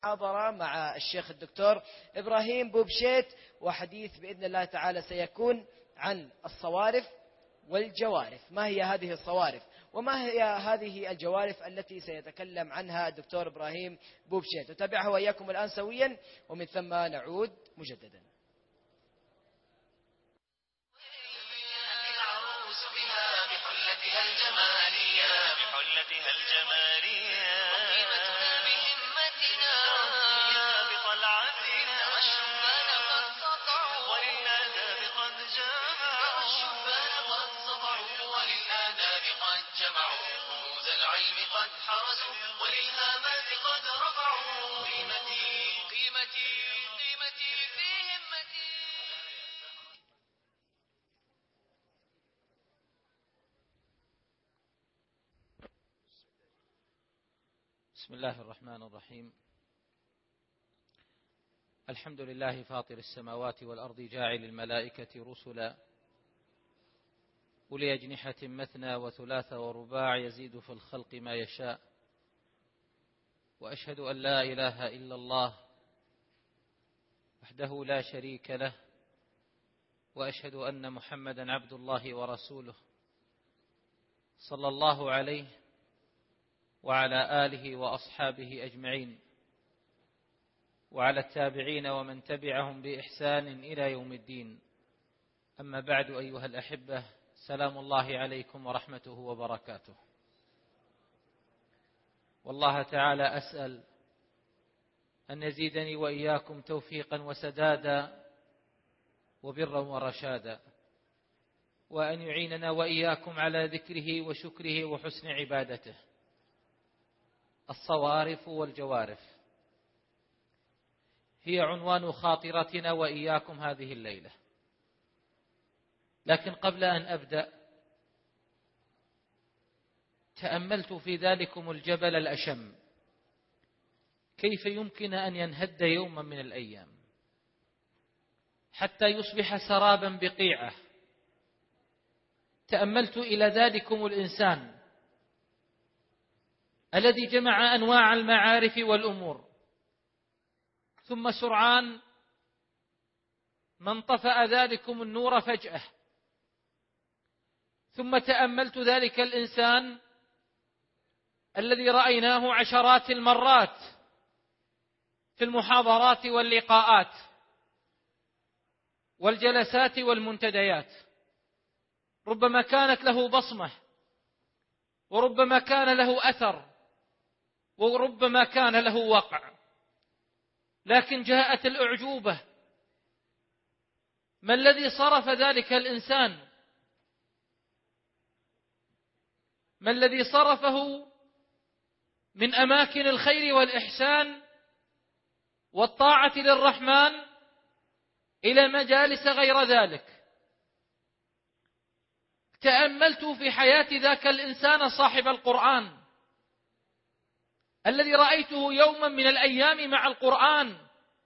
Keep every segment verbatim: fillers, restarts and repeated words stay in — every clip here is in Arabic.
محاضرة مع الشيخ الدكتور إبراهيم بوبشيت، وحديث بإذن الله تعالى سيكون عن الصوارف والجوارف. ما هي هذه الصوارف وما هي هذه الجوارف التي سيتكلم عنها الدكتور إبراهيم بوبشيت؟ نتابعها وإياكم الآن سويا ومن ثم نعود مجددا. بسم الله الرحمن الرحيم. الحمد لله فاطر السماوات والأرض جاعل الملائكة رسلا أولي أجنحة مثنى وثلاث ورباع يزيد في الخلق ما يشاء، وأشهد أن لا إله إلا الله وحده لا شريك له، وأشهد أن محمدا عبد الله ورسوله صلى الله عليه وعلى آله وأصحابه أجمعين، وعلى التابعين ومن تبعهم بإحسان إلى يوم الدين. أما بعد، أيها الأحبة، سلام الله عليكم ورحمته وبركاته. والله تعالى أسأل أن يزيدني وإياكم توفيقا وسدادا وبرا ورشادا، وأن يعيننا وإياكم على ذكره وشكره وحسن عبادته. الصوارف والجوارف هي عنوان خاطرتنا وإياكم هذه الليلة. لكن قبل أن أبدأ، تأملت في ذلكم الجبل الأشم كيف يمكن أن ينهد يوما من الأيام حتى يصبح سرابا بقيعة. تأملت إلى ذلكم الإنسان الذي جمع أنواع المعارف والأمور، ثم سرعان ما انطفأ ذلكم النور فجأة. ثم تأملت ذلك الإنسان الذي رأيناه عشرات المرات في المحاضرات واللقاءات والجلسات والمنتديات، ربما كانت له بصمة، وربما كان له أثر، وربما كان له وقع، لكن جاءت الأعجوبة. ما الذي صرف ذلك الإنسان؟ ما الذي صرفه من أماكن الخير والإحسان والطاعة للرحمن إلى مجالس غير ذلك؟ تأملت في حياة ذاك الإنسان صاحب القرآن الذي رأيته يوما من الأيام مع القرآن،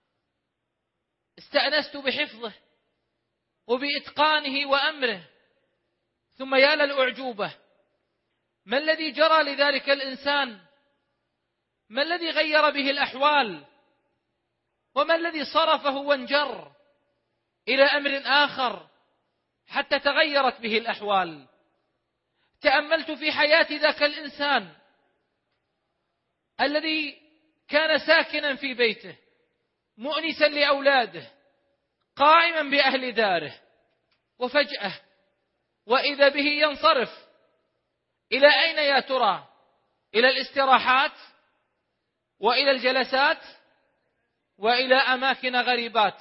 استأنست بحفظه وبإتقانه وأمره، ثم يا للأعجوبة، ما الذي جرى لذلك الإنسان؟ ما الذي غير به الأحوال؟ وما الذي صرفه وانجر إلى أمر آخر حتى تغيرت به الأحوال؟ تأملت في حياة ذاك الإنسان الذي كان ساكنا في بيته مؤنسا لأولاده قائما بأهل داره، وفجأة وإذا به ينصرف إلى أين يا ترى؟ إلى الاستراحات وإلى الجلسات وإلى أماكن غريبات.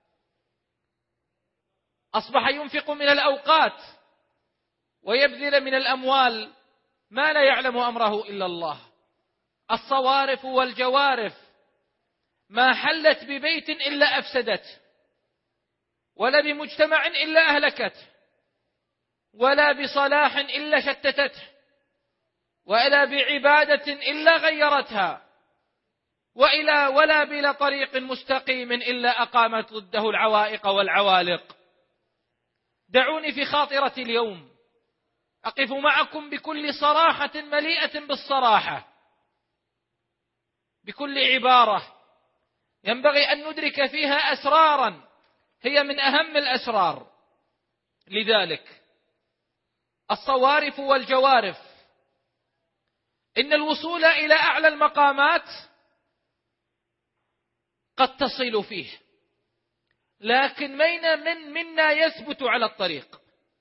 أصبح ينفق من الأوقات ويبذل من الأموال ما لا يعلم أمره إلا الله. الصوارف والجوارف ما حلت ببيت إلا أفسدته، ولا بمجتمع إلا أهلكته، ولا بصلاح إلا شتتته، ولا بعبادة إلا غيرتها، وإلى ولا بلا طريق مستقيم إلا أقامت ضده العوائق والعوالق. دعوني في خاطرة اليوم أقف معكم بكل صراحة مليئة بالصراحة، بكل عبارة ينبغي أن ندرك فيها أسرارا هي من أهم الأسرار. لذلك الصوارف والجوارف إن الوصول إلى أعلى المقامات قد تصل فيه، لكن من من منا يثبت على الطريق.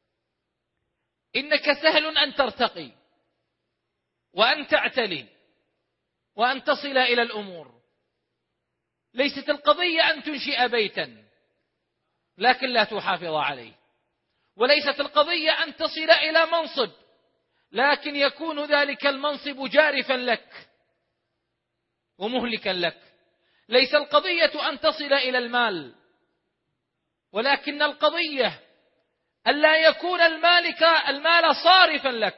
إنك سهل أن ترتقي وأن تعتلي وأن تصل إلى الأمور. ليست القضية أن تنشئ بيتا لكن لا تحافظ عليه، وليست القضية أن تصل إلى منصب لكن يكون ذلك المنصب جارفا لك ومهلكا لك. ليس القضية أن تصل إلى المال، ولكن القضية أن لا يكون المالك المال صارفا لك.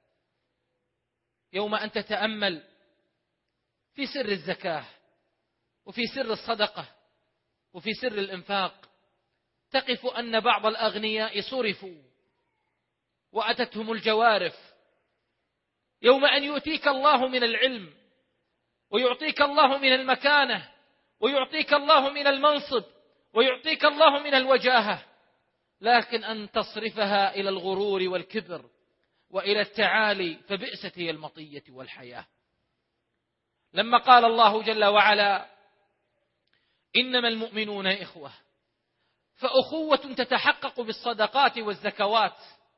يوم أن تتأمل في سر الزكاة وفي سر الصدقة وفي سر الإنفاق تقف أن بعض الأغنياء صرفوا وأتتهم الجوارف. يوم أن يؤتيك الله من العلم ويعطيك الله من المكانة ويعطيك الله من المنصب ويعطيك الله من الوجاهة، لكن أن تصرفها إلى الغرور والكبر وإلى التعالي فبئست هي المطية والحياة. لما قال الله جل وعلا إنما المؤمنون إخوة، فأخوة تتحقق بالصدقات والزكوات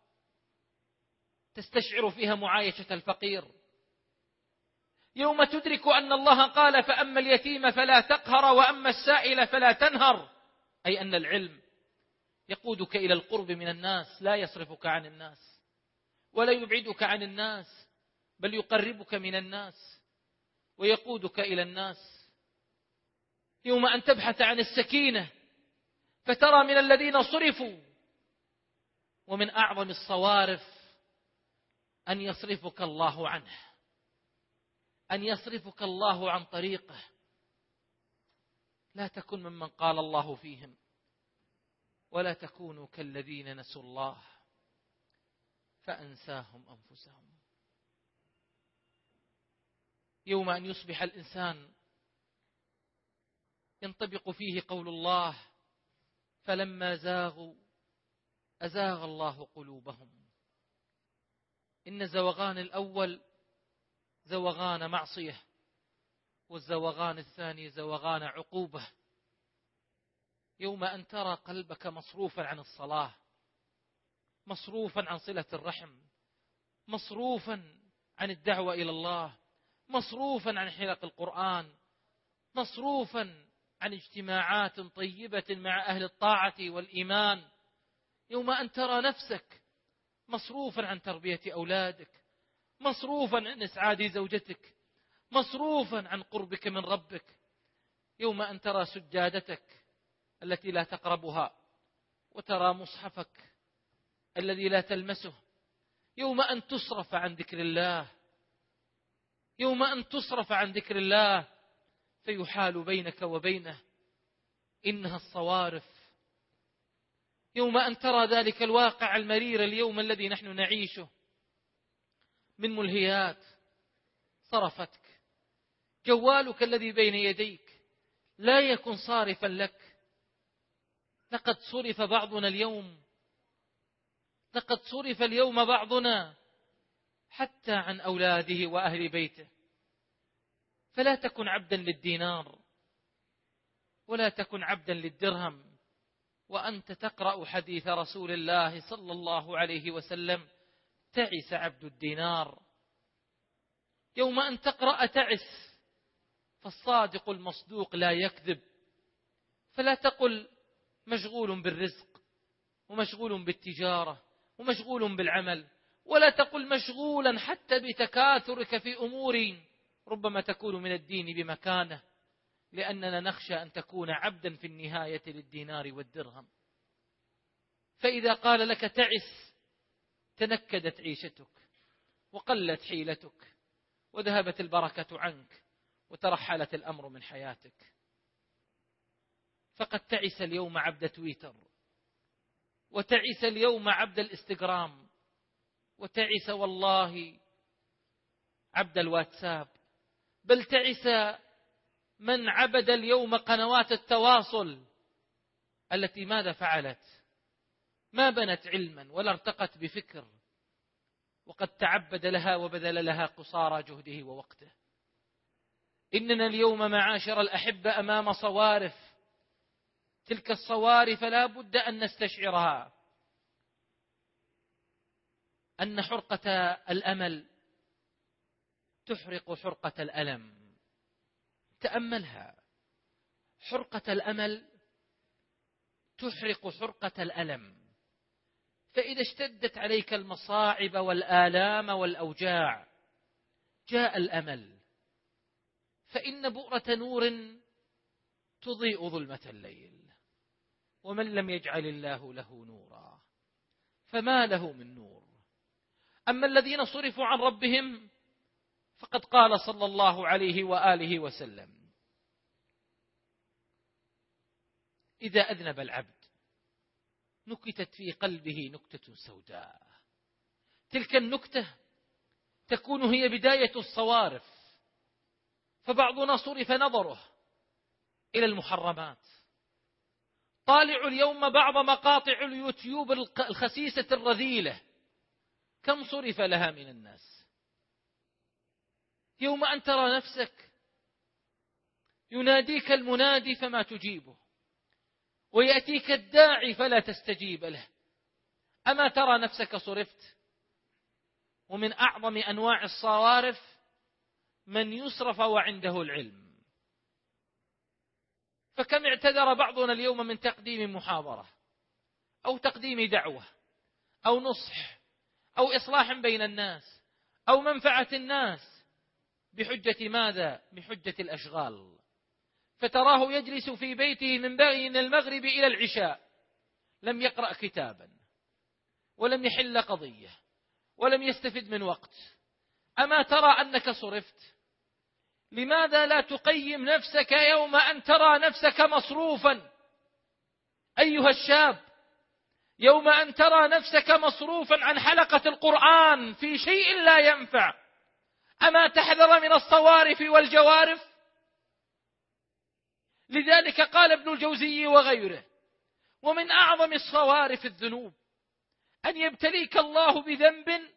تستشعر فيها معايشة الفقير. يوم تدرك أن الله قال فأما اليتيم فلا تقهر وأما السائل فلا تنهر، أي أن العلم يقودك إلى القرب من الناس، لا يصرفك عن الناس ولا يبعدك عن الناس، بل يقربك من الناس ويقودك إلى الناس. يوم أن تبحث عن السكينة فترى من الذين صرفوا. ومن أعظم الصوارف أن يصرفك الله عنه، أن يصرفك الله عن طريقه. لا تكن ممن قال الله فيهم ولا تكونوا كالذين نسوا الله فأنساهم أنفسهم. يوم أن يصبح الإنسان ينطبق فيه قول الله فلما زاغوا أزاغ الله قلوبهم. إن الزوغان الأول زوغان معصية، والزوغان الثاني زوغان عقوبة. يوم أن ترى قلبك مصروفا عن الصلاة، مصروفا عن صلة الرحم، مصروفا عن الدعوة إلى الله، مصروفا عن حلق القرآن، مصروفا عن اجتماعات طيبة مع أهل الطاعة والإيمان. يوم أن ترى نفسك مصروفا عن تربية أولادك، مصروفا عن إسعاد زوجتك، مصروفا عن قربك من ربك. يوم أن ترى سجادتك التي لا تقربها وترى مصحفك الذي لا تلمسه. يوم أن تصرف عن ذكر الله، يوم أن تصرف عن ذكر الله فيحال بينك وبينه، إنها الصوارف. يوم أن ترى ذلك الواقع المرير اليوم الذي نحن نعيشه من ملهيات صرفتك. جوالك الذي بين يديك لا يكن صارفا لك. لقد صرف بعضنا اليوم، لقد صرف اليوم بعضنا حتى عن أولاده وأهل بيته. فلا تكن عبدا للدينار ولا تكن عبدا للدرهم وأنت تقرأ حديث رسول الله صلى الله عليه وسلم تعس عبد الدينار. يوم أن تقرأ تعس، فالصادق المصدوق لا يكذب. فلا تقل مشغول بالرزق ومشغول بالتجارة ومشغول بالعمل، ولا تقل مشغولا حتى بتكاثرك في أمور ربما تكون من الدين بمكانه، لأننا نخشى أن تكون عبدا في النهاية للدينار والدرهم. فإذا قال لك تعس تنكدت عيشتك وقلت حيلتك وذهبت البركة عنك وترحلت الأمر من حياتك. فقد تعس اليوم عبد تويتر، وتعس اليوم عبد الإنستغرام، وتعس والله عبد الواتساب، بل تعس من عبد اليوم قنوات التواصل التي ماذا فعلت؟ ما بنت علما ولا ارتقت بفكر، وقد تعبد لها وبذل لها قصارى جهده ووقته. إننا اليوم معاشر الأحبة أمام صوارف، تلك الصوارف لا بد أن نستشعرها أن حرقة الأمل تحرق حرقة الألم. تأملها، حرقة الأمل تحرق حرقة الألم. فإذا اشتدت عليك المصاعب والآلام والأوجاع جاء الأمل، فإن بؤرة نور تضيء ظلمة الليل، ومن لم يجعل الله له نورا فما له من نور. أما الذين صرفوا عن ربهم فقد قال صلى الله عليه وآله وسلم: إذا أذنب العبد نكتت في قلبه نكتة سوداء، تلك النكتة تكون هي بداية الصوارف. فبعضنا صرف نظره إلى المحرمات. طالعوا اليوم بعض مقاطع اليوتيوب الخسيسة الرذيلة، كم صرف لها من الناس. يوم أن ترى نفسك يناديك المنادي فما تجيبه، ويأتيك الداعي فلا تستجيب له، أما ترى نفسك صرفت؟ ومن أعظم أنواع الصوارف من يصرف وعنده العلم. فكم اعتذر بعضنا اليوم من تقديم محاضرة أو تقديم دعوة أو نصح أو إصلاح بين الناس أو منفعة الناس، بحجة ماذا؟ بحجة الأشغال. فتراه يجلس في بيته من بين المغرب إلى العشاء، لم يقرأ كتابا ولم يحل قضية ولم يستفد من وقت. أما ترى أنك صرفت؟ لماذا لا تقيم نفسك يوم أن ترى نفسك مصروفا أيها الشاب؟ يوم أن ترى نفسك مصروفا عن حلقة القرآن في شيء لا ينفع، أما تحذر من الصوارف والجوارف؟ لذلك قال ابن الجوزي وغيره: ومن أعظم الصوارف الذنوب أن يبتليك الله بذنب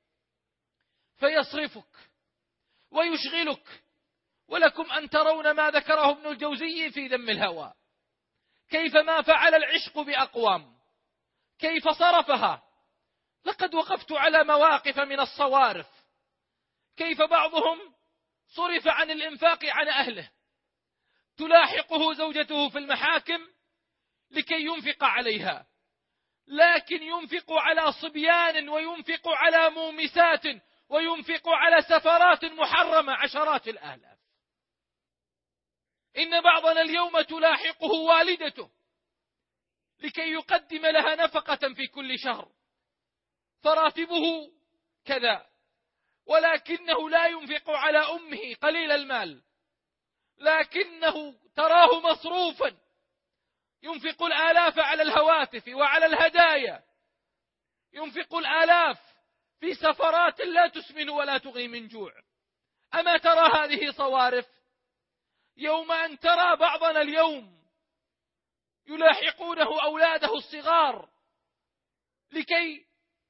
فيصرفك ويشغلك. ولكم أن ترون ما ذكره ابن الجوزي في ذم الهوى، كيف ما فعل العشق بأقوام، كيف صرفها. لقد وقفت على مواقف من الصوارف، كيف بعضهم صرف عن الإنفاق عن أهله، تلاحقه زوجته في المحاكم لكي ينفق عليها، لكن ينفق على صبيان وينفق على مومسات وينفق على سفرات محرمة عشرات الآلاف. إن بعضنا اليوم تلاحقه والدته لكي يقدم لها نفقة في كل شهر، فراتبه كذا، ولكنه لا ينفق على أمه قليل المال، لكنه تراه مصروفا ينفق الآلاف على الهواتف وعلى الهدايا، ينفق الآلاف في سفرات لا تسمن ولا تغني من جوع. أما ترى هذه صوارف؟ يوم أن ترى بعضنا اليوم يلاحقونه أولاده الصغار لكي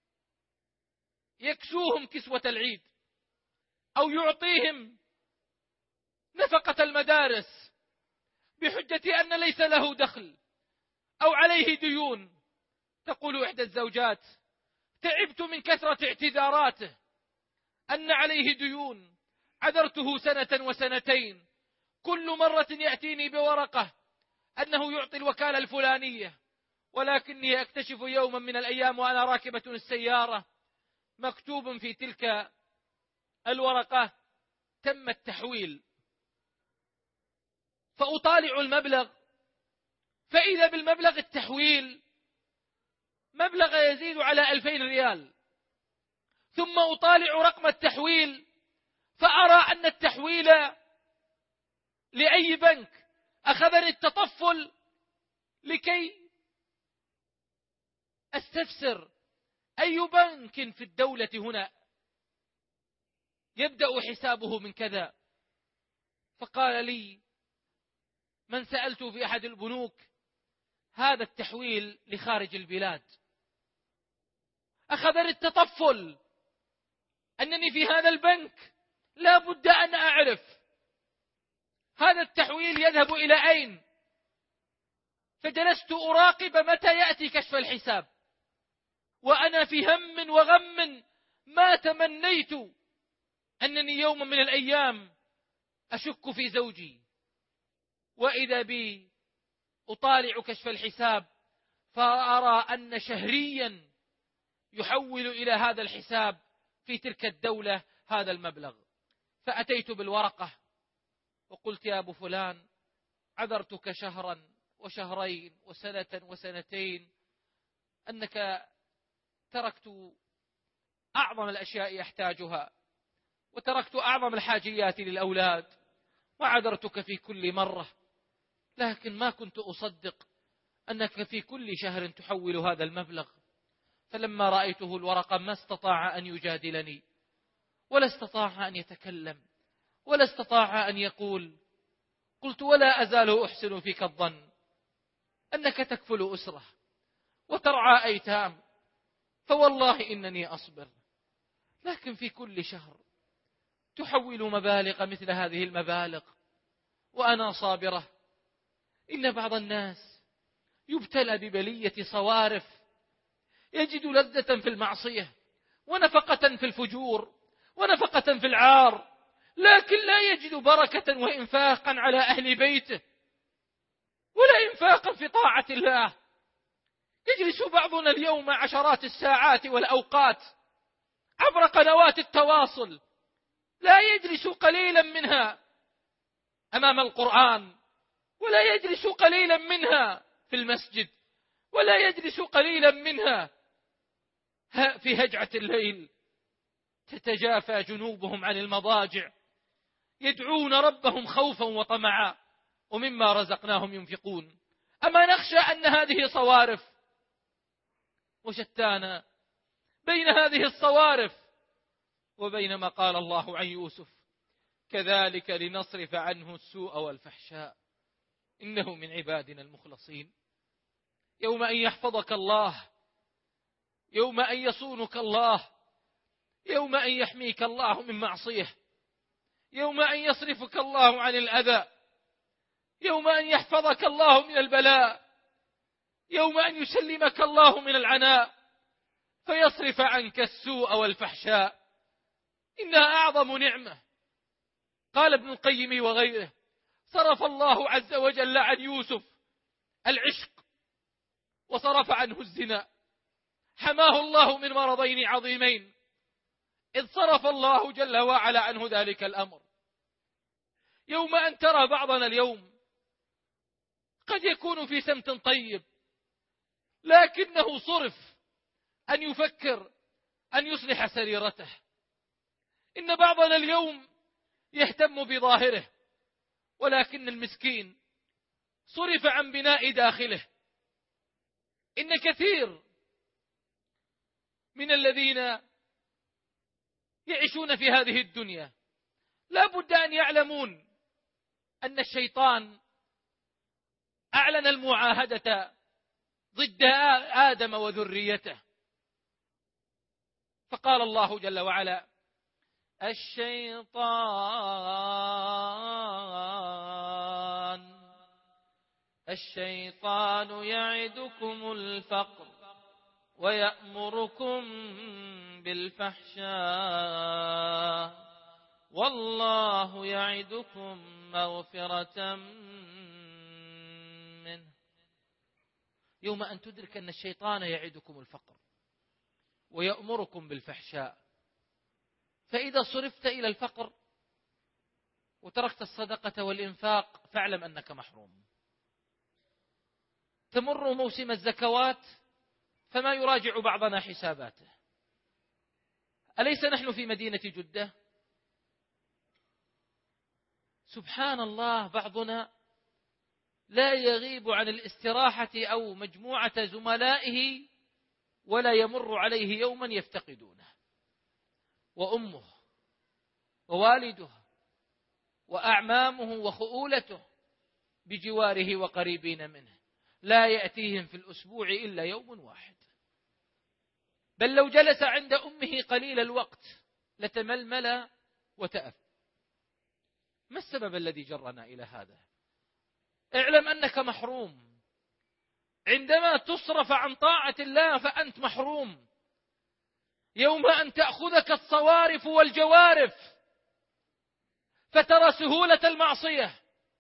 يكسوهم كسوة العيد أو يعطيهم نفقة المدارس بحجة أن ليس له دخل أو عليه ديون. تقول إحدى الزوجات: تعبت من كثرة اعتذاراته أن عليه ديون، عذرته سنة وسنتين، كل مرة يأتيني بورقة أنه يعطي الوكالة الفلانية، ولكني أكتشف يوما من الأيام وأنا راكبة السيارة مكتوب في تلك الورقة: تم التحويل. فأطالع المبلغ فإذا بالمبلغ التحويل مبلغ يزيد على ألفين ريال، ثم أطالع رقم التحويل فأرى أن التحويل لأي بنك. أخذني التطفل لكي أستفسر أي بنك في الدولة هنا يبدأ حسابه من كذا. فقال لي: من سألته في أحد البنوك هذا التحويل لخارج البلاد، أخبر التطفل أنني في هذا البنك لا بد أن أعرف هذا التحويل يذهب إلى أين. فجلست أراقب متى يأتي كشف الحساب، وأنا في هم وغم ما تمنيت أنني يوم من الأيام أشك في زوجي، وإذا بي أطالع كشف الحساب فأرى أن شهريا يحول إلى هذا الحساب في تلك الدولة هذا المبلغ. فأتيت بالورقة وقلت يا أبو فلان عذرتك شهرا وشهرين وسنة وسنتين أنك تركت أعظم الأشياء يحتاجها وتركت أعظم الحاجيات للأولاد وعذرتك في كل مرة، لكن ما كنت أصدق أنك في كل شهر تحول هذا المبلغ. فلما رأيته الورقة ما استطاع أن يجادلني ولا استطاع أن يتكلم ولا استطاع أن يقول. قلت ولا أزال أحسن فيك الظن أنك تكفل أسرة وترعى أيتام، فوالله إنني أصبر، لكن في كل شهر تحول مبالغ مثل هذه المبالغ وأنا صابرة. إن بعض الناس يبتلى ببلية صوارف، يجد لذة في المعصية ونفقة في الفجور ونفقة في العار، لكن لا يجد بركة وإنفاقا على أهل بيته ولا إنفاقا في طاعة الله. يجلس بعضنا اليوم عشرات الساعات والأوقات عبر قنوات التواصل، لا يجلس قليلا منها أمام القرآن، ولا يجلس قليلا منها في المسجد، ولا يجلس قليلا منها في هجعة الليل. تتجافى جنوبهم عن المضاجع يدعون ربهم خوفا وطمعا ومما رزقناهم ينفقون. أما نخشى أن هذه صوارف، وشتانا بين هذه الصوارف وبين ما قال الله عن يوسف كذلك لنصرف عنه السوء والفحشاء إنه من عبادنا المخلصين. يوم أن يحفظك الله، يوم أن يصونك الله، يوم أن يحميك الله من معصية، يوم أن يصرفك الله عن الأذى، يوم أن يحفظك الله من البلاء، يوم أن يسلمك الله من العناء فيصرف عنك السوء والفحشاء. إنها أعظم نعمة. قال ابن القيم وغيره صرف الله عز وجل عن يوسف العشق وصرف عنه الزنا، حماه الله من مرضين عظيمين إذ صرف الله جل وعلا عنه ذلك الأمر. يوم أن ترى بعضنا اليوم قد يكون في سمت طيب لكنه صرف أن يفكر أن يصلح سريرته. إن بعضنا اليوم يهتم بظاهره ولكن المسكين صرف عن بناء داخله. إن كثير من الذين يعيشون في هذه الدنيا لا بد أن يعلمون أن الشيطان أعلن المعاهدة ضد آدم وذريته، فقال الله جل وعلا الشيطان الشيطان يعدكم الفقر ويأمركم بالفحشاء والله يعدكم مغفرة منه. يوم أن تدرك أن الشيطان يعدكم الفقر ويأمركم بالفحشاء، فإذا صرفت إلى الفقر وتركت الصدقة والإنفاق فاعلم أنك محروم. تمر موسم الزكوات فما يراجع بعضنا حساباته. أليس نحن في مدينة جدة؟ سبحان الله، بعضنا لا يغيب عن الاستراحة أو مجموعة زملائه ولا يمر عليه يوما يفتقدونه، وأمه ووالده وأعمامه وخؤولته بجواره وقريبين منه، لا يأتيهم في الأسبوع إلا يوم واحد، بل لو جلس عند أمه قليل الوقت لتململ وتأف. ما السبب الذي جرنا إلى هذا؟ اعلم أنك محروم. عندما تصرف عن طاعة الله فأنت محروم. يوم أن تأخذك الصوارف والجوارف فترى سهولة المعصية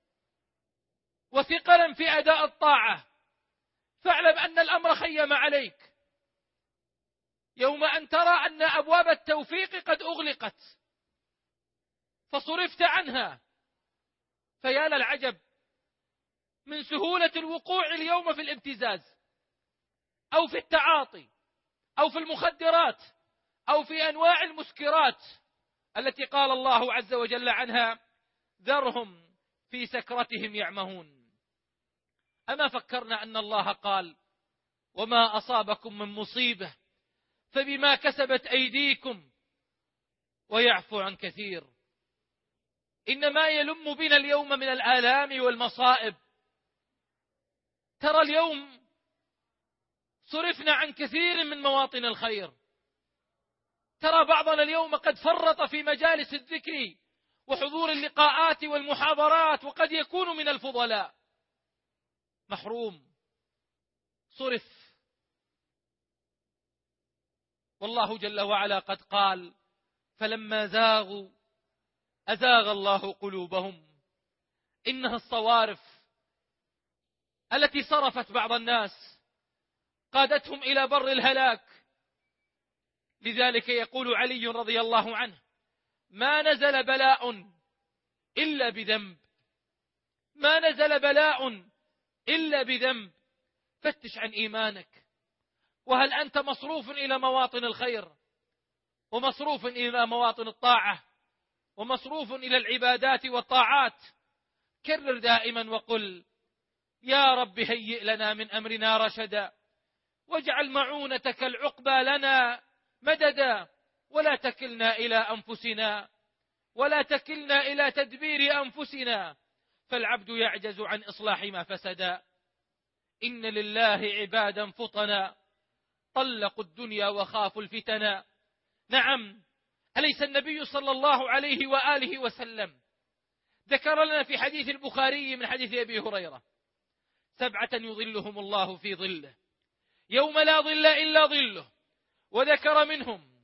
وثقلا في أداء الطاعة، فاعلم أن الأمر خيم عليك. يوم أن ترى أن أبواب التوفيق قد أغلقت فصرفت عنها، فيا للعجب من سهولة الوقوع اليوم في الابتزاز أو في التعاطي أو في المخدرات أو في أنواع المسكرات التي قال الله عز وجل عنها: ذرهم في سكرتهم يعمهون. أما فكرنا أن الله قال: وما أصابكم من مصيبة فبما كسبت أيديكم ويعفو عن كثير. إنما يلم بنا اليوم من الآلام والمصائب. ترى اليوم صرفنا عن كثير من مواطن الخير. ترى بعضنا اليوم قد فرط في مجالس الذكر وحضور اللقاءات والمحاضرات، وقد يكون من الفضلاء. محروم، صرف. والله جل وعلا قد قال: فلما زاغوا أزاغ الله قلوبهم. إنها الصوارف التي صرفت بعض الناس قادتهم إلى بر الهلاك. لذلك يقول علي رضي الله عنه: ما نزل بلاء إلا بذنب، ما نزل بلاء إلا بذنب. فتش عن إيمانك، وهل أنت مصروف إلى مواطن الخير ومصروف إلى مواطن الطاعة ومصروف إلى العبادات والطاعات؟ كرر دائما وقل: يا رب هيئ لنا من أمرنا رشدا، واجعل معونتك العقبى لنا مددا، ولا تكلنا إلى أنفسنا ولا تكلنا إلى تدبير أنفسنا، فالعبد يعجز عن إصلاح ما فسدا. إن لله عبادا فطنا طلقوا الدنيا وخافوا الفتنا. نعم، أليس النبي صلى الله عليه وآله وسلم ذكر لنا في حديث البخاري من حديث أبي هريرة: سبعة يظلهم الله في ظله يوم لا ظل إلا ظله، وذكر منهم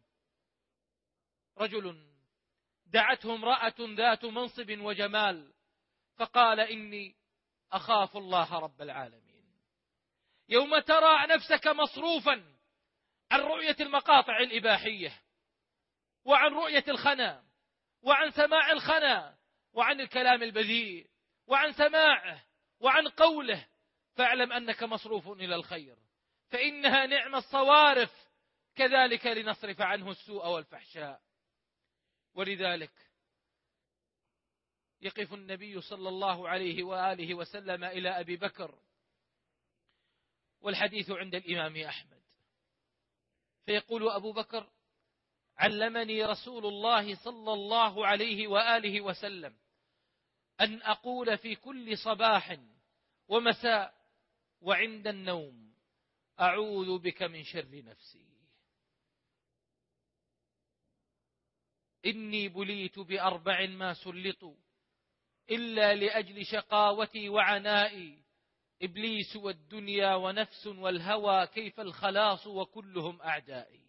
رجل دعته امرأة ذات منصب وجمال فقال: إني أخاف الله رب العالمين. يوم ترى نفسك مصروفا عن رؤية المقاطع الإباحية وعن رؤية الخنا وعن سماع الخنا وعن الكلام البذيء وعن سماعه وعن قوله، فاعلم أنك مصروف إلى الخير، فإنها نعم الصوارف، كذلك لنصرف عنه السوء والفحشاء. ولذلك يقف النبي صلى الله عليه وآله وسلم إلى أبي بكر، والحديث عند الإمام أحمد، فيقول أبو بكر: علمني رسول الله صلى الله عليه وآله وسلم أن أقول في كل صباح ومساء وعند النوم: أعوذ بك من شر نفسي، إني بليت بأربع ما سلطوا إلا لأجل شقاوتي وعنائي، إبليس والدنيا ونفس والهوى، كيف الخلاص وكلهم أعدائي.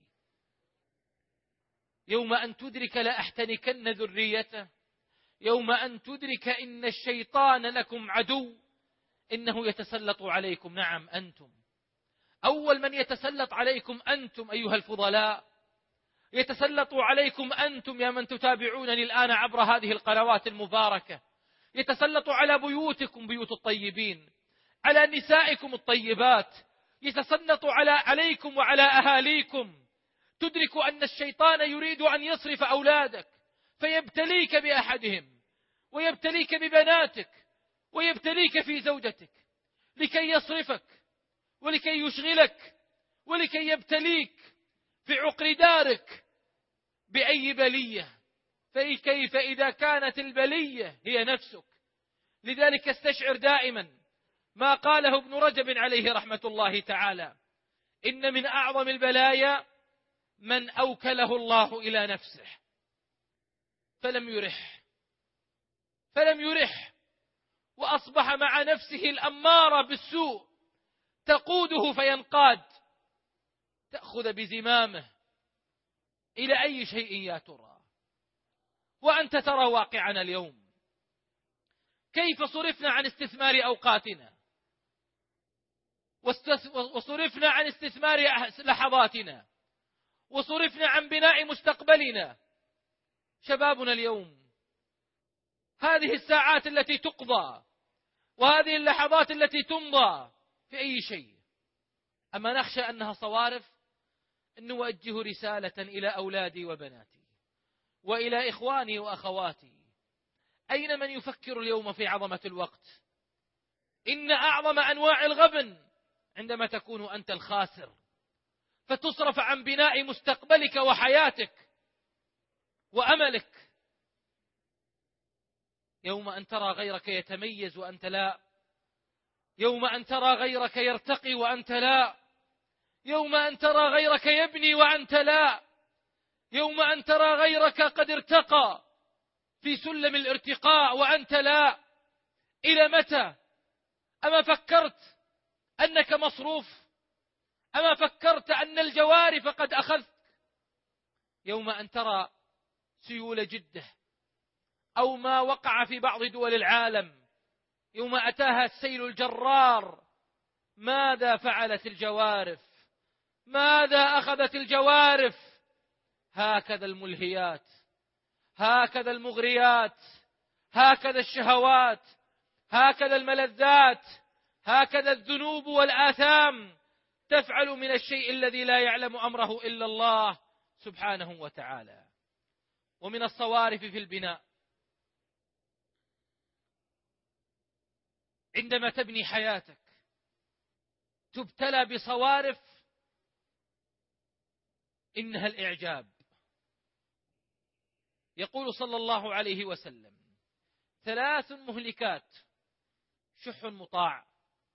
يوم أن تدرك لأحتنكن ذريته، يوم أن تدرك إن الشيطان لكم عدو، إنه يتسلط عليكم. نعم، أنتم أول من يتسلط عليكم، أنتم أيها الفضلاء، يتسلط عليكم أنتم يا من تتابعونني الآن عبر هذه القنوات المباركة، يتسلط على بيوتكم، بيوت الطيبين، على نسائكم الطيبات، يتسلط على عليكم وعلى أهاليكم. تدرك أن الشيطان يريد أن يصرف أولادك فيبتليك بأحدهم، ويبتليك ببناتك، ويبتليك في زوجتك، لكي يصرفك ولكي يشغلك ولكي يبتليك في عقر دارك بأي بلية. فكيف إذا كانت البلية هي نفسك؟ لذلك استشعر دائما ما قاله ابن رجب عليه رحمة الله تعالى: إن من أعظم البلايا من أوكله الله إلى نفسه فلم يرح فلم يرح وأصبح مع نفسه الأمارة بالسوء تقوده فينقاد، تأخذ بزمامه إلى أي شيء يا ترى. وأنت ترى واقعنا اليوم كيف صرفنا عن استثمار أوقاتنا، وصرفنا عن استثمار لحظاتنا، وصرفنا عن بناء مستقبلنا. شبابنا اليوم هذه الساعات التي تقضى وهذه اللحظات التي تمضى في أي شيء. أما نخشى أنها صوارف، أن نوجه رسالة إلى أولادي وبناتي وإلى إخواني وأخواتي: أين من يفكر اليوم في عظمة الوقت؟ إن أعظم أنواع الغبن عندما تكون أنت الخاسر، فتصرف عن بناء مستقبلك وحياتك وأملك. يوم أن ترى غيرك يتميز وأنت لا، يوم أن ترى غيرك يرتقي وأنت لا، يوم أن ترى غيرك يبني وأنت لا، يوم أن ترى غيرك قد ارتقى في سلم الارتقاء وأنت لا. إلى متى؟ أما فكرت أنك مصروف؟ أما فكرت أن الجوارف قد أخذت؟ يوم أن ترى سيول جدة أو ما وقع في بعض دول العالم، يوم أتاها السيل الجرار، ماذا فعلت الجوارف؟ ماذا أخذت الجوارف؟ هكذا الملهيات، هكذا المغريات، هكذا الشهوات، هكذا الملذات، هكذا الذنوب والآثام تفعل من الشيء الذي لا يعلم أمره إلا الله سبحانه وتعالى. ومن الصوارف في البناء عندما تبني حياتك تبتلى بصوارف إنها الإعجاب. يقول صلى الله عليه وسلم: ثلاث مهلكات: شح مطاع،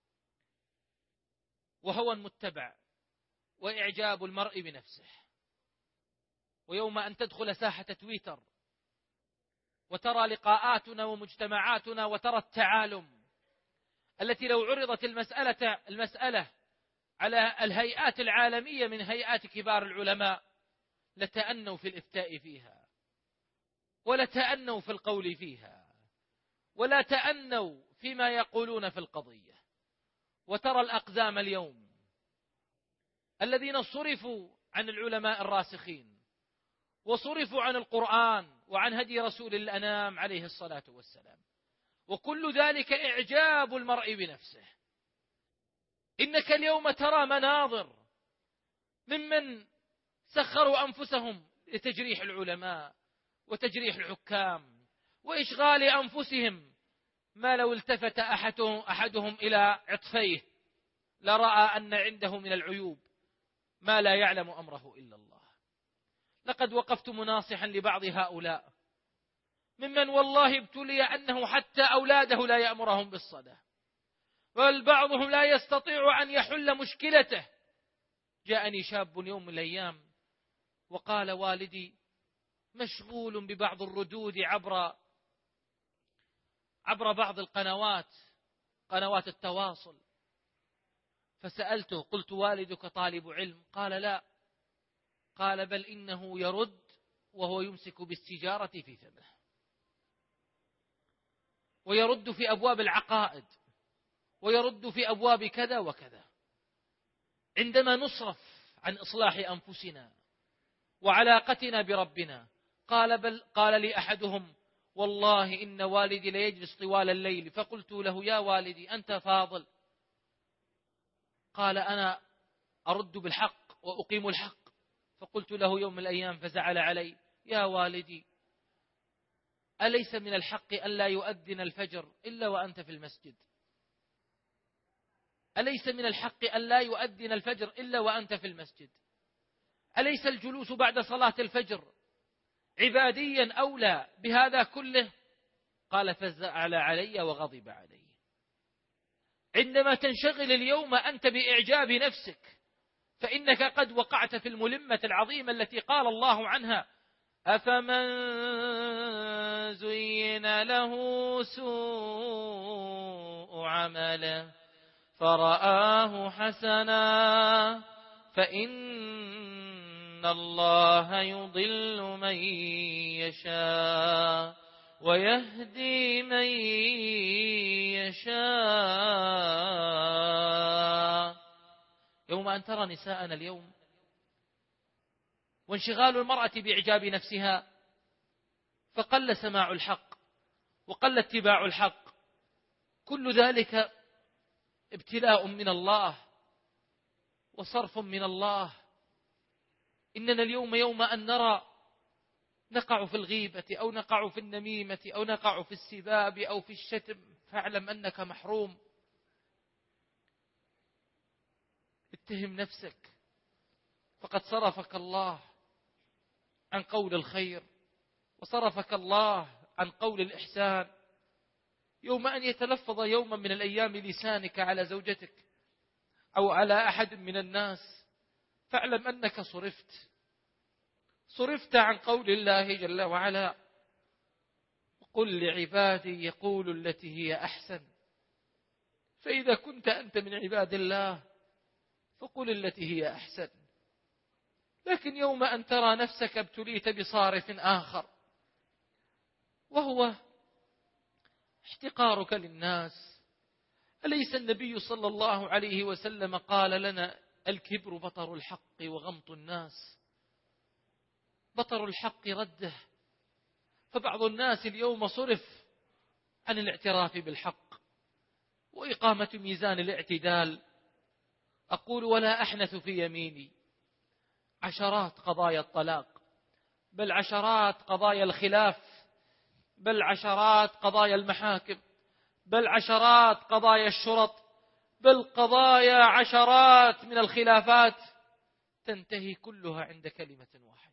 وهوى متبع، وإعجاب المرء بنفسه. ويوم أن تدخل ساحة تويتر وترى لقاءاتنا ومجتمعاتنا وترى التعالم التي لو عرضت المسألة المسألة على الهيئات العالمية من هيئات كبار العلماء لتأنوا في الإفتاء فيها، ولتأنوا في القول فيها، ولا تأنوا فيما يقولون في القضية. وترى الأقزام اليوم الذين صرفوا عن العلماء الراسخين وصرفوا عن القرآن وعن هدي رسول الأنام عليه الصلاة والسلام، وكل ذلك إعجاب المرء بنفسه. إنك اليوم ترى مناظر ممن سخروا أنفسهم لتجريح العلماء وتجريح الحكام وإشغال أنفسهم، ما لو التفت أحدهم, أحدهم إلى عطفيه لرأى أن عنده من العيوب ما لا يعلم أمره إلا الله. لقد وقفت مناصحا لبعض هؤلاء ممن والله ابتلي أنه حتى أولاده لا يأمرهم بالصلاة، بل بعضهم لا يستطيع أن يحل مشكلته. جاءني شاب يوم من الأيام وقال: والدي مشغول ببعض الردود عبر عبر بعض القنوات قنوات التواصل. فسألته قلت: والدك طالب علم؟ قال: لا. قال: بل إنه يرد وهو يمسك بالسجارة في فمه، ويرد في أبواب العقائد، ويرد في أبواب كذا وكذا. عندما نصرف عن إصلاح أنفسنا وعلاقتنا بربنا، قال بل قال لي أحدهم: والله إن والدي ليجلس طوال الليل. فقلت له: يا والدي أنت فاضل. قال: أنا أرد بالحق وأقيم الحق. فقلت له يوم من الأيام فزعل علي: يا والدي أليس من الحق أن لا يؤذن الفجر إلا وأنت في المسجد؟ أليس من الحق أن لا يؤذن الفجر إلا وأنت في المسجد؟ أليس الجلوس بعد صلاة الفجر عباديا أولى بهذا كله؟ قال فزعل علي وغضب علي. عندما تنشغل اليوم أنت بإعجاب نفسك فإنك قد وقعت في الملمة العظيمة التي قال الله عنها: أفمن زين له سوء عمله فرآه حسنا فإن الله يضل من يشاء ويهدي من يشاء. يوم أن ترى نساءنا اليوم وانشغال المرأة بإعجاب نفسها فقل سماع الحق وقل اتباع الحق، كل ذلك ابتلاء من الله وصرف من الله. إننا اليوم يوم أن نرى نقع في الغيبة أو نقع في النميمة أو نقع في السباب أو في الشتم، فاعلم أنك محروم. اتهم نفسك، فقد صرفك الله عن قول الخير وصرفك الله عن قول الإحسان. يوم أن يتلفظ يوما من الأيام لسانك على زوجتك أو على أحد من الناس فاعلم أنك صرفت صرفت عن قول الله جل وعلا: قل لعبادي يقول التي هي أحسن. فإذا كنت أنت من عباد الله فقل التي هي أحسن. لكن يوم أن ترى نفسك ابتليت بصارف آخر وهو احتقارك للناس. أليس النبي صلى الله عليه وسلم قال لنا: الكبر بطر الحق وغمط الناس؟ بطر الحق رده. فبعض الناس اليوم صرف عن الاعتراف بالحق وإقامة ميزان الاعتدال. أقول ولا أحنث في يميني عشرات قضايا الطلاق، بل عشرات قضايا الخلاف، بل عشرات قضايا المحاكم، بل عشرات قضايا الشرط، بل قضايا عشرات من الخلافات تنتهي كلها عند كلمة واحدة،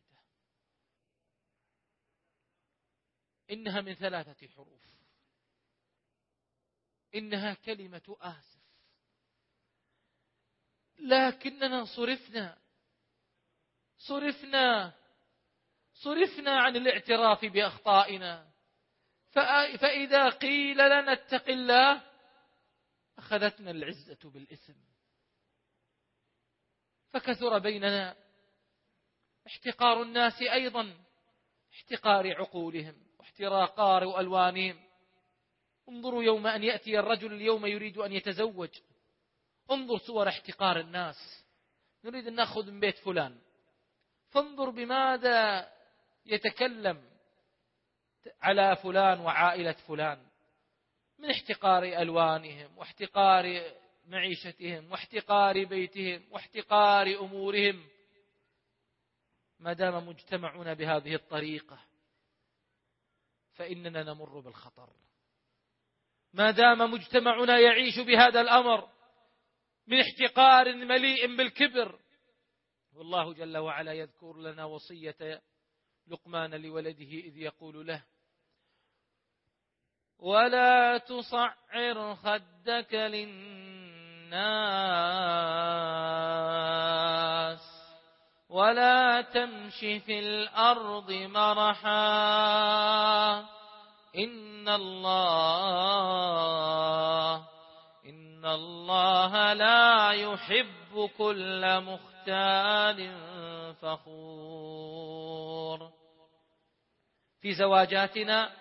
إنها من ثلاثة حروف، إنها كلمة آسف. لكننا صرفنا صرفنا صرفنا عن الاعتراف بأخطائنا. فإذا قيل لنا اتق الله أخذتنا العزة بالإثم. فكثر بيننا احتقار الناس أيضا، احتقار عقولهم واحتقار ألوانهم. انظروا يوم أن يأتي الرجل اليوم يريد أن يتزوج، انظر صور احتقار الناس. نريد أن نأخذ من بيت فلان، فانظر بماذا يتكلم على فلان وعائلة فلان من احتقار ألوانهم واحتقار معيشتهم واحتقار بيتهم واحتقار أمورهم. ما دام مجتمعنا بهذه الطريقة فإننا نمر بالخطر. ما دام مجتمعنا يعيش بهذا الأمر من احتقار مليء بالكبر. والله جل وعلا يذكر لنا وصية لقمان لولده إذ يقول له: ولا تصعر خدك للناس ولا تمش في الأرض مرحا إن الله إن الله لا يحب كل مختال فخور. في زواجاتنا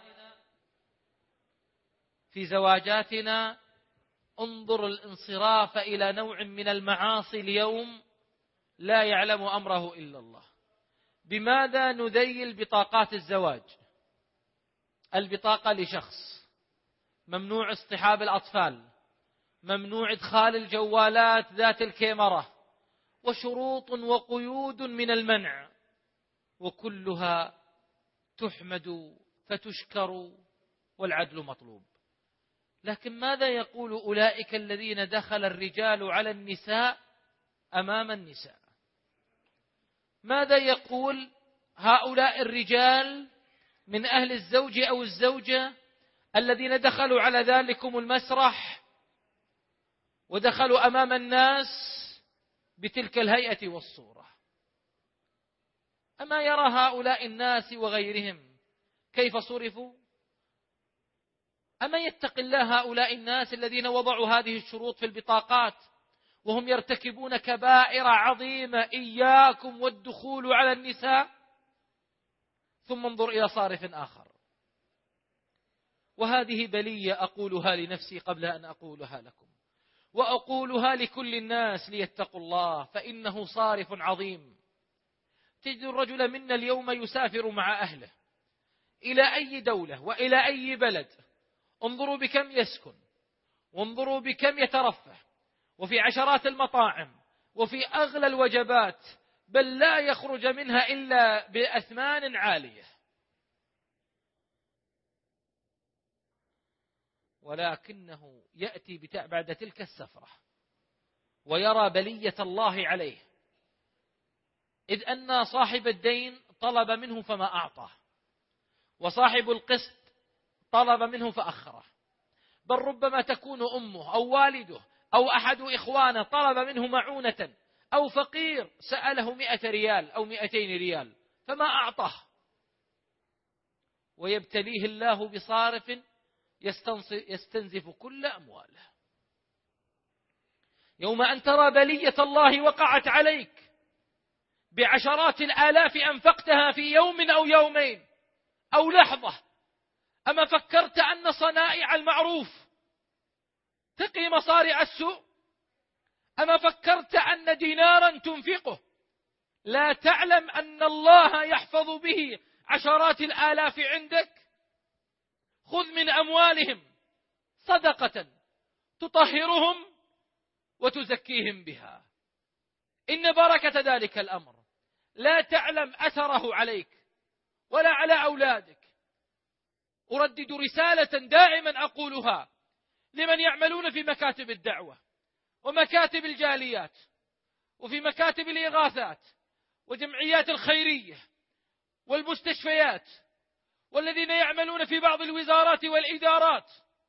في زواجاتنا انظر الانصراف إلى نوع من المعاصي اليوم لا يعلم أمره إلا الله. بماذا نذيل بطاقات الزواج؟ البطاقة لشخص، ممنوع اصطحاب الأطفال، ممنوع إدخال الجوالات ذات الكاميرا، وشروط وقيود من المنع، وكلها تحمد فتشكر والعدل مطلوب. لكن ماذا يقول أولئك الذين دخل الرجال على النساء أمام النساء؟ ماذا يقول هؤلاء الرجال من أهل الزوج أو الزوجة الذين دخلوا على ذلكم المسرح ودخلوا أمام الناس بتلك الهيئة والصورة. أما يرى هؤلاء الناس وغيرهم كيف صرفوا؟ أما يتق الله هؤلاء الناس الذين وضعوا هذه الشروط في البطاقات وهم يرتكبون كبائر عظيمة، إياكم والدخول على النساء؟ ثم انظر إلى صارف آخر. وهذه بلية أقولها لنفسي قبل أن أقولها لكم، وأقولها لكل الناس ليتقوا الله، فإنه صارف عظيم. تجد الرجل منا اليوم يسافر مع أهله إلى أي دولة وإلى أي بلد، انظروا بكم يسكن، وانظروا بكم يترفه، وفي عشرات المطاعم، وفي أغلى الوجبات، بل لا يخرج منها إلا بأثمان عالية. ولكنه يأتي بعد تلك السفرة ويرى بلية الله عليه، إذ أن صاحب الدين طلب منه فما أعطاه، وصاحب القسط طلب منه فأخره، بل ربما تكون أمه أو والده أو أحد إخوانه طلب منه معونة، أو فقير سأله مئة ريال أو مئتين ريال فما أعطاه. ويبتليه الله بصارف يستنزف كل أمواله. يوم أن ترى بلية الله وقعت عليك بعشرات الآلاف أنفقتها في يوم أو يومين أو لحظة، أما فكرت أن صنائع المعروف تقي مصارع السوء؟ أما فكرت أن دينارا تنفقه لا تعلم أن الله يحفظ به عشرات الآلاف عندك؟ خذ من أموالهم صدقة تطهرهم وتزكيهم بها، إن بركة ذلك الأمر لا تعلم أثره عليك ولا على أولادك. أردد رسالة دائما أقولها لمن يعملون في مكاتب الدعوة ومكاتب الجاليات وفي مكاتب الإغاثات وجمعيات الخيرية والمستشفيات والذين يعملون في بعض الوزارات والإدارات: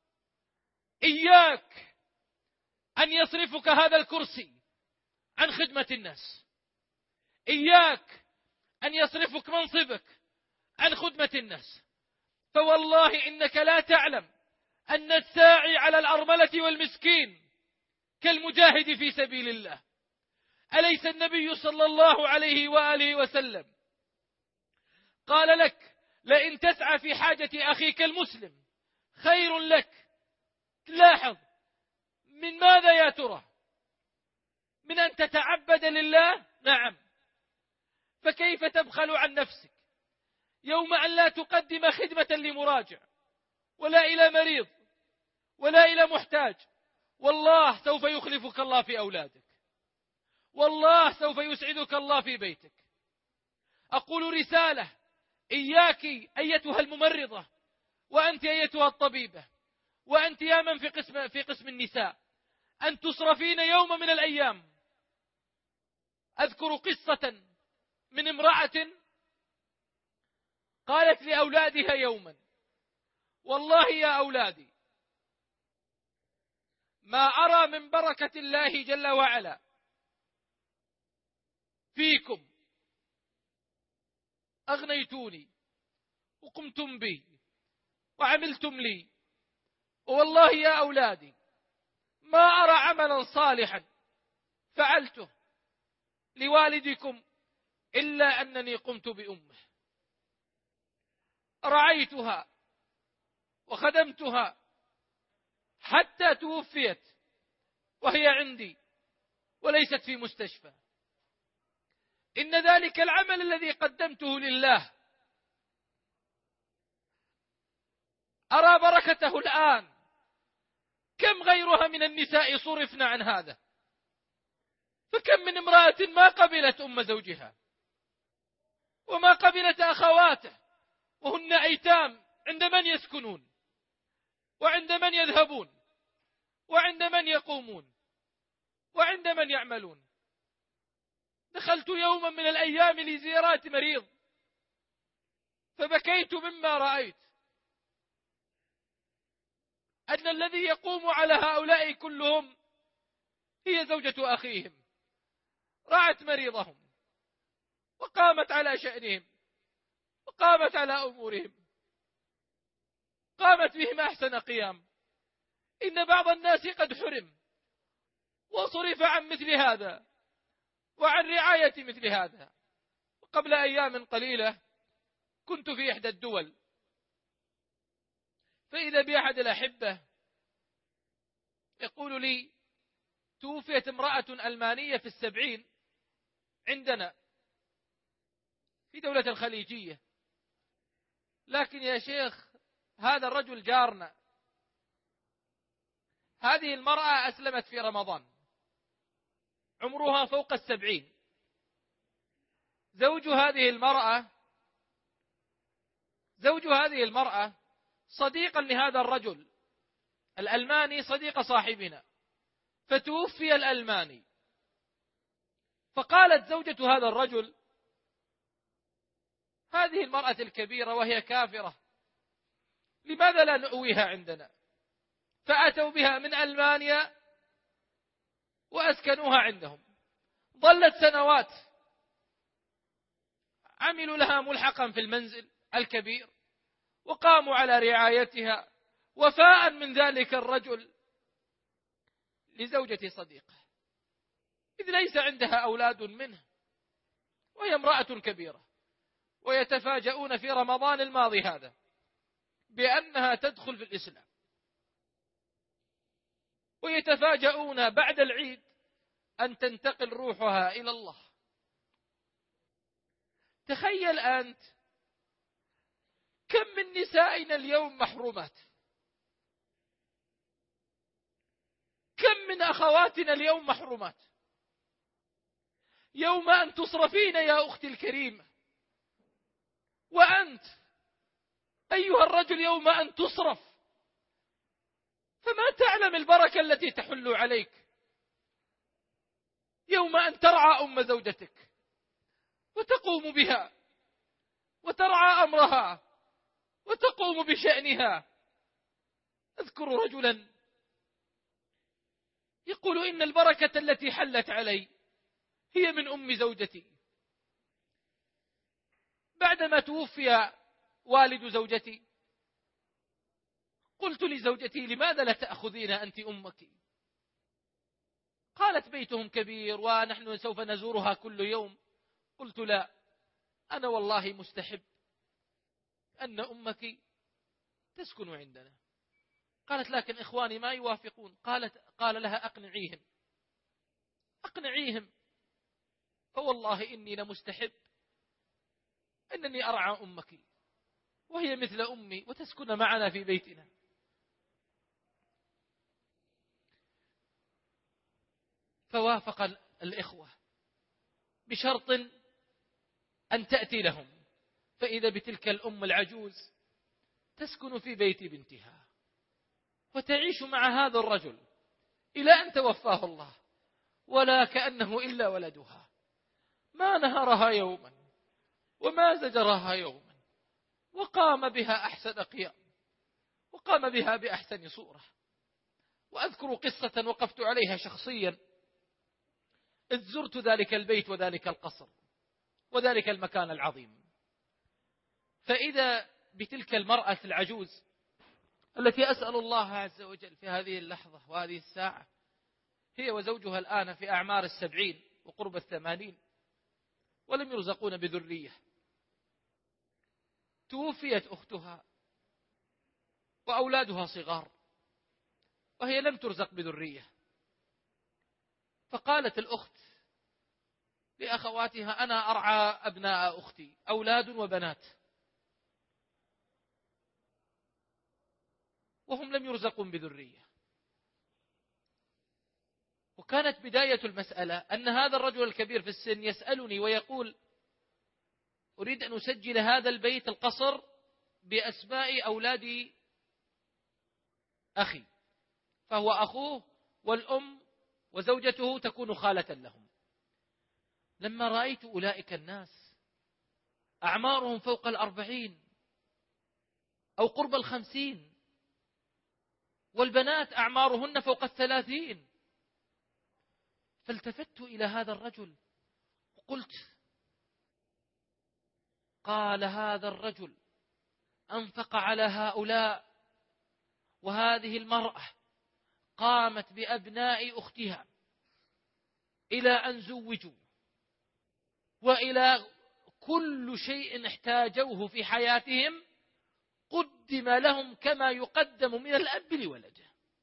إياك أن يصرفك هذا الكرسي عن خدمة الناس، إياك أن يصرفك منصبك عن خدمة الناس، فوالله إنك لا تعلم أن الساعي على الأرملة والمسكين كالمجاهد في سبيل الله. أليس النبي صلى الله عليه وآله وسلم قال لك: لئن تسعى في حاجة أخيك المسلم خير لك؟ لاحظ، من ماذا يا ترى؟ من أن تتعبد لله؟ نعم. فكيف تبخل عن نفسك يوم أن لا تقدم خدمة لمراجع ولا إلى مريض ولا إلى محتاج؟ والله سوف يخلفك الله في أولادك، والله سوف يسعدك الله في بيتك. أقول رسالة: إياك أيتها الممرضة، وأنت أيتها الطبيبة، وأنت يا من في قسم, في قسم النساء، أن تصرفين يوم من الأيام. أذكر قصة من امرأة قالت لأولادها يوما: والله يا أولادي ما أرى من بركة الله جل وعلا فيكم، أغنيتوني وقمتم بي وعملتم لي، والله يا أولادي ما أرى عملا صالحا فعلته لوالدكم إلا أنني قمت بأمه، رعيتها وخدمتها حتى توفيت وهي عندي وليست في مستشفى. إن ذلك العمل الذي قدمته لله أرى بركته الآن. كم غيرها من النساء صرفن عن هذا؟ فكم من امرأة ما قبلت أم زوجها وما قبلت أخواته، وهن أيتام عند من يسكنون وعند من يذهبون وعند من يقومون وعند من يعملون. دخلت يوما من الأيام لزيارة مريض فبكيت مما رأيت. أن الذي يقوم على هؤلاء كلهم هي زوجة أخيهم، رعت مريضهم وقامت على شأنهم وقامت على أمورهم، قامت بهم أحسن قيام. إن بعض الناس قد حرم وصرف عن مثل هذا وعن رعاية مثل هذا. قبل أيام قليلة كنت في إحدى الدول، فإذا بأحد الأحبة يقول لي: توفيت امرأة ألمانية في السبعين عندنا في دولة خليجية، لكن يا شيخ هذا الرجل جارنا. هذه المرأة أسلمت في رمضان، عمرها فوق السبعين. زوج هذه المرأة زوج هذه المرأة صديقا لهذا الرجل الألماني، صديق صاحبنا، فتوفي الألماني. فقالت زوجة هذا الرجل: هذه المرأة الكبيرة وهي كافرة لماذا لا نؤويها عندنا؟ فأتوا بها من ألمانيا وأسكنوها عندهم. ظلت سنوات، عملوا لها ملحقا في المنزل الكبير وقاموا على رعايتها وفاء من ذلك الرجل لزوجة صديقه، إذ ليس عندها أولاد منه وهي امرأة كبيرة. ويتفاجؤون في رمضان الماضي هذا بأنها تدخل في الإسلام، ويتفاجؤون بعد العيد أن تنتقل روحها إلى الله. تخيل أنت كم من نسائنا اليوم محرومات، كم من أخواتنا اليوم محرومات. يوم أن تصرفين يا أختي الكريمة، وأنت أيها الرجل يوم أن تصرف، فما تعلم البركة التي تحل عليك. يوم أن ترعى أم زوجتك وتقوم بها وترعى أمرها وتقوم بشأنها. أذكر رجلا يقول: إن البركة التي حلت علي هي من أم زوجتي. بعدما توفي والد زوجتي قلت لزوجتي: لماذا لا تأخذين أنت أمك؟ قالت: بيتهم كبير ونحن سوف نزورها كل يوم. قلت: لا، أنا والله مستحب أن أمك تسكن عندنا. قالت: لكن إخواني ما يوافقون. قالت قال لها: أقنعيهم أقنعيهم فوالله إني لمستحب أنني أرعى أمك وهي مثل أمي وتسكن معنا في بيتنا. فوافق الإخوة بشرط أن تأتي لهم، فإذا بتلك الأم العجوز تسكن في بيت بنتها وتعيش مع هذا الرجل إلى أن توفاه الله، ولا كأنه إلا ولدها. ما نهرها يوما وما زجرها يوما، وقام بها أحسن قيام، وقام بها بأحسن صورة. وأذكر قصة وقفت عليها شخصيا إذ زرت ذلك البيت وذلك القصر وذلك المكان العظيم، فإذا بتلك المرأة العجوز التي أسأل الله عز وجل في هذه اللحظة وهذه الساعة، هي وزوجها الآن في أعمار السبعين وقرب الثمانين ولم يرزقون بذرية. توفيت أختها وأولادها صغار وهي لم ترزق بذرية. فقالت الأخت لأخواتها: أنا أرعى أبناء أختي، أولاد وبنات، وهم لم يرزقوا بذرية. وكانت بداية المسألة أن هذا الرجل الكبير في السن يسألني ويقول: أريد أن أسجل هذا البيت القصر بأسماء أولاد أخي، فهو أخوه والأم وزوجته تكون خالة لهم. لما رأيت أولئك الناس أعمارهم فوق الأربعين أو قرب الخمسين والبنات أعمارهن فوق الثلاثين. فالتفت إلى هذا الرجل وقلت: قال هذا الرجل أنفق على هؤلاء، وهذه المرأة قامت بأبناء أختها إلى أن زوجوا، وإلى كل شيء احتاجوه في حياتهم قدم لهم كما يقدم من الأب لولده.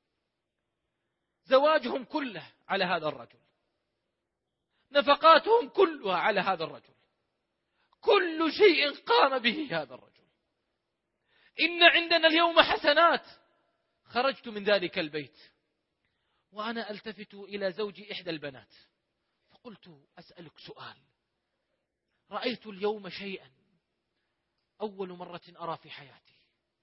زواجهم كله على هذا الرجل، نفقاتهم كلها على هذا الرجل، كل شيء قام به هذا الرجل. إن عندنا اليوم حسنات. خرجت من ذلك البيت وأنا ألتفت إلى زوج إحدى البنات فقلت: أسألك سؤال، رأيت اليوم شيئا أول مرة أرى في حياتي.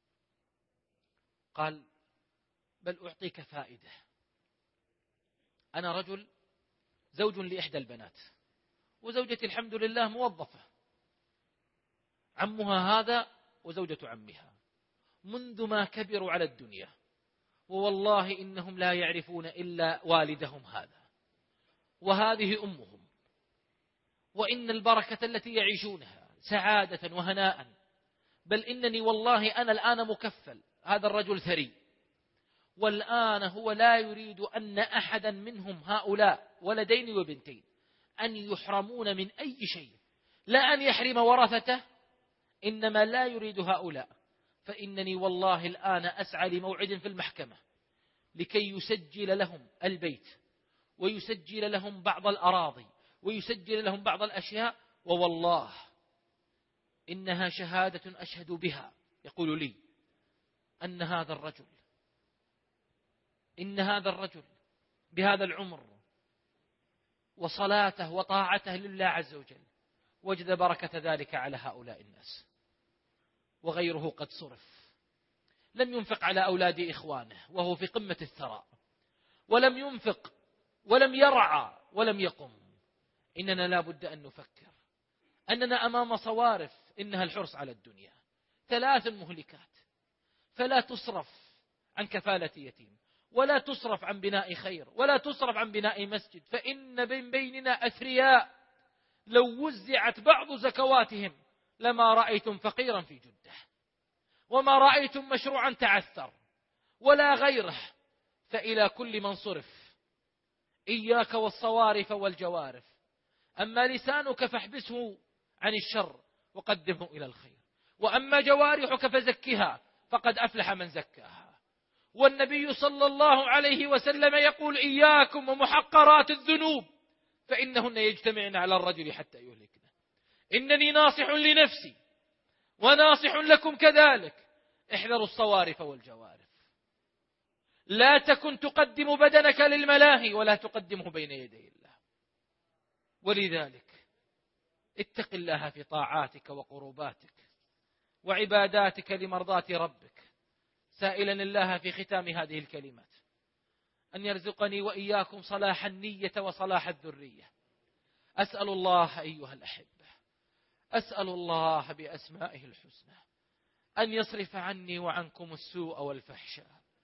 قال: بل أعطيك فائدة. أنا رجل زوج لإحدى البنات، وزوجتي الحمد لله موظفة، عمها هذا وزوجة عمها منذ ما كبروا على الدنيا، ووالله إنهم لا يعرفون إلا والدهم هذا، وهذه أمهم، وإن البركة التي يعيشونها سعادة وهناء. بل إنني والله أنا الآن مكفل، هذا الرجل ثري، والآن هو لا يريد أن أحدا منهم هؤلاء ولدين وبنتين أن يحرمون من أي شيء، لا أن يحرم ورثته، إنما لا يريد هؤلاء. فإنني والله الآن أسعى لموعد في المحكمة لكي يسجل لهم البيت، ويسجل لهم بعض الأراضي، ويسجل لهم بعض الأشياء، ووالله إنها شهادة أشهد بها، يقول لي أن هذا الرجل إن هذا الرجل بهذا العمر وصلاته وطاعته لله عز وجل وجد بركة ذلك على هؤلاء الناس. وغيره قد صرف، لم ينفق على أولاد إخوانه وهو في قمة الثراء، ولم ينفق ولم يرعى ولم يقم. إننا لا بد أن نفكر أننا أمام صوارف، إنها الحرص على الدنيا، ثلاث مهلكات. فلا تصرف عن كفالة يتيم، ولا تصرف عن بناء خير، ولا تصرف عن بناء مسجد، فإن بين بيننا أثرياء لو وزعت بعض زكواتهم لما رأيتم فقيرا في جده، وما رأيتم مشروعا تعثر ولا غيره. فإلى كل من صرف إياك والصوارف والجوارف، أما لسانك فاحبسه عن الشر وقدمه إلى الخير، وأما جوارحك فزكها فقد أفلح من زكاها. والنبي صلى الله عليه وسلم يقول: إياكم ومحقرات الذنوب فإنهن يجتمعن على الرجل حتى يهلكنا. إنني ناصح لنفسي وناصح لكم كذلك، احذروا الصوارف والجوارف. لا تكن تقدم بدنك للملاهي ولا تقدمه بين يدي الله. ولذلك اتق الله في طاعاتك وقرباتك وعباداتك لمرضاة ربك، سائلا الله في ختام هذه الكلمات أن يرزقني وإياكم صلاح النية وصلاح الذرية. أسأل الله أيها الأحبة، أسأل الله بأسمائه الحسنى أن يصرف عني وعنكم السوء والفحشاء.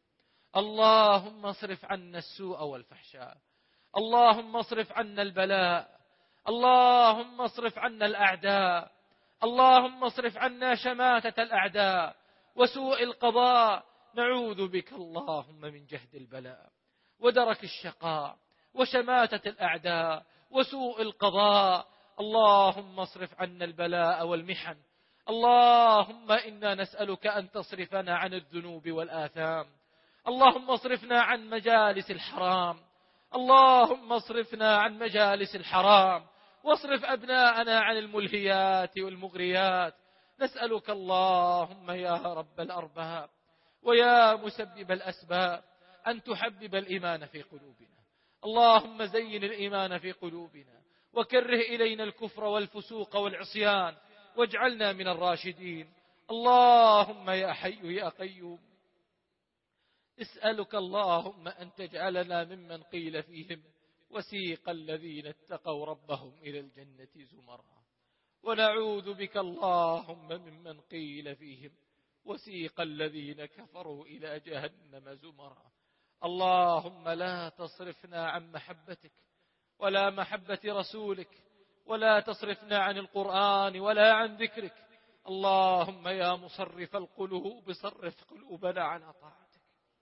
اللهم اصرف عنا السوء والفحشاء، اللهم اصرف عنا البلاء، اللهم اصرف عنا الأعداء، اللهم اصرف عنا شماتة الأعداء وسوء القضاء. نعوذ بك اللهم من جهد البلاء ودرك الشقاء وشماتة الأعداء وسوء القضاء. اللهم اصرف عنا البلاء والمحن. اللهم إنا نسألك أن تصرفنا عن الذنوب والآثام. اللهم اصرفنا عن مجالس الحرام، اللهم اصرفنا عن مجالس الحرام، واصرف أبناءنا عن الملهيات والمغريات. نسألك اللهم يا رب الأرباب ويا مسبب الأسباب أن تحبب الإيمان في قلوبنا. اللهم زين الإيمان في قلوبنا وكره إلينا الكفر والفسوق والعصيان واجعلنا من الراشدين. اللهم يا حي يا قيوم اسألك اللهم أن تجعلنا ممن قيل فيهم: وسيق الذين اتقوا ربهم إلى الجنة زمرا. ونعوذ بك اللهم ممن قيل فيهم: وسيق الذين كفروا إلى جهنم زمرا. اللهم لا تصرفنا عن محبتك ولا محبة رسولك، ولا تصرفنا عن القرآن ولا عن ذكرك. اللهم يا مصرف القلوب صرف قلوبنا على طاعتك.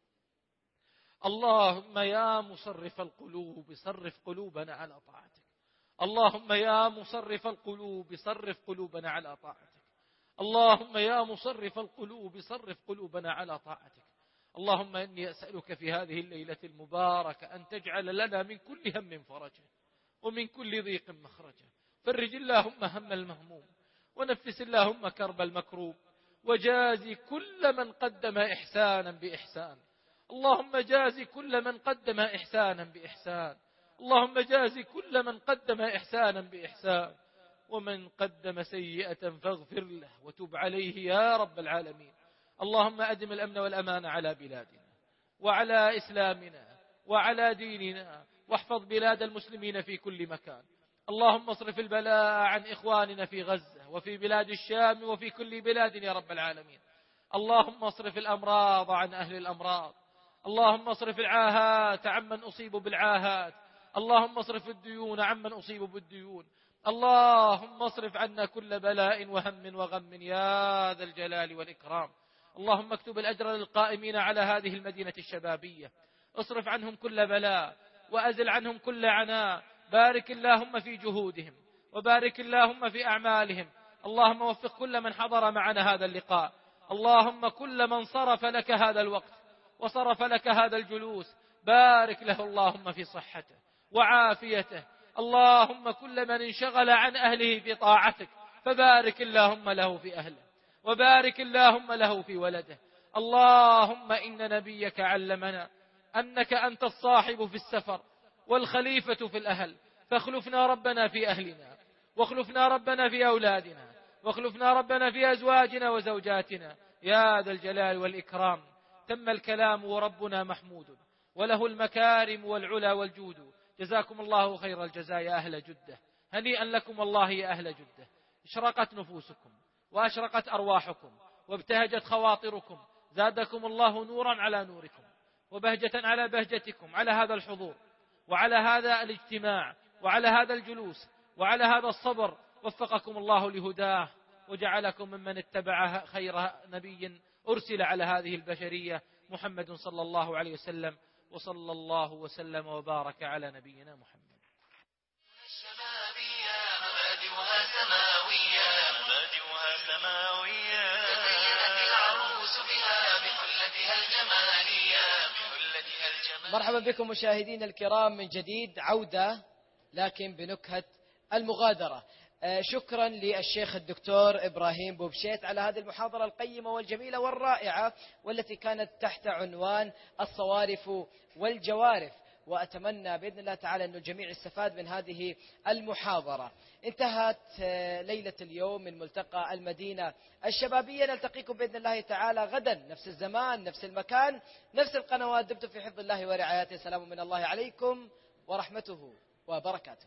اللهم يا مصرف القلوب صرف قلوبنا على طاعتك. اللهم يا مصرف القلوب صرف قلوبنا على طاعتك. اللهم يا مصرف القلوب صرف قلوبنا على طاعتك. اللهم إني أسألك في هذه الليلة المباركة أن تجعل لنا من كل هم فرجا ومن كل ضيق مخرجا. فرج اللهم هم المهموم، ونفس اللهم كرب المكروب، وجازي كل من قدم إحسانا بإحسان. اللهم جازي كل من قدم إحسانا بإحسان. اللهم جازي كل من قدم إحسانا بإحسان، ومن قدم سيئة فاغفر له وتب عليه يا رب العالمين. اللهم أدم الأمن والأمان على بلادنا وعلى إسلامنا وعلى ديننا، واحفظ بلاد المسلمين في كل مكان. اللهم اصرف البلاء عن إخواننا في غزة وفي بلاد الشام وفي كل بلاد يا رب العالمين. اللهم اصرف الأمراض عن أهل الأمراض. اللهم اصرف العاهات عمن أصيبوا بالعاهات. اللهم اصرف الديون عمن أصيبوا بالديون. اللهم اصرف عنا كل بلاء وهم وغم يا ذا الجلال والإكرام. اللهم اكتب الأجر للقائمين على هذه المدينة الشبابية. اصرف عنهم كل بلاء وأزل عنهم كل عناء. بارك اللهم في جهودهم وبارك اللهم في أعمالهم. اللهم وفق كل من حضر معنا هذا اللقاء. اللهم كل من صرف لك هذا الوقت وصرف لك هذا الجلوس بارك له اللهم في صحته وعافيته. اللهم كل من انشغل عن أهله في طاعتك فبارك اللهم له في أهله وبارك اللهم له في ولده. اللهم إن نبيك علمنا أنك أنت الصاحب في السفر والخليفة في الأهل، فاخلفنا ربنا في أهلنا، واخلفنا ربنا في أولادنا، واخلفنا ربنا في أزواجنا وزوجاتنا يا ذا الجلال والإكرام. تم الكلام وربنا محمود، وله المكارم والعلا والجود. جزاكم الله خير الجزاء يا أهل جدة. هنيئا لكم والله يا أهل جدة. اشرقت نفوسكم وأشرقت أرواحكم وابتهجت خواطركم. زادكم الله نورا على نوركم وبهجة على بهجتكم على هذا الحضور وعلى هذا الاجتماع وعلى هذا الجلوس وعلى هذا الصبر. وفقكم الله لهداه وجعلكم ممن اتبع خير نبي أرسل على هذه البشرية محمد صلى الله عليه وسلم. وصلى الله وسلم وبارك على نبينا محمد. الشبابية مبادئها سماوية مبادئها سماوية تزينت العروس بها بحلتها الجمالية بحلتها الجمالية. مرحبا بكم مشاهدينا الكرام من جديد، عودة لكن بنكهة المغادرة. شكرا للشيخ الدكتور إبراهيم بوبشيت على هذه المحاضرة القيمة والجميلة والرائعة، والتي كانت تحت عنوان الصوارف والجوارف. وأتمنى بإذن الله تعالى أن الجميع استفاد من هذه المحاضرة. انتهت ليلة اليوم من ملتقى المدينة الشبابية. نلتقيكم بإذن الله تعالى غدا نفس الزمان نفس المكان نفس القنوات. دمتم في حفظ الله ورعايته. سلام من الله عليكم ورحمته وبركاته.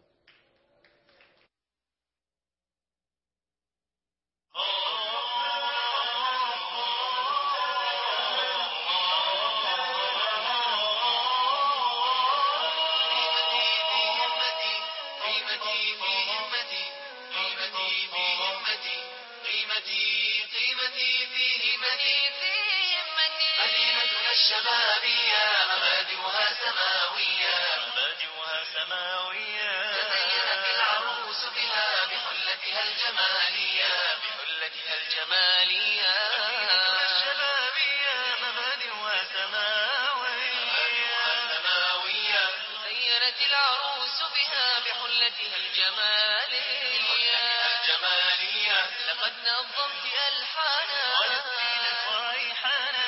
الشبابية مبادئها سماوية مبادئها سماوية تزينت العروس بها بحلتها الجمالية بحلتها الجمالية. الشبابية مبادئها سماوية سماوية تزينت العروس بها بحلتها الجمالية الجمالية. لقد نظمت ألحانا ونسيت صيحانا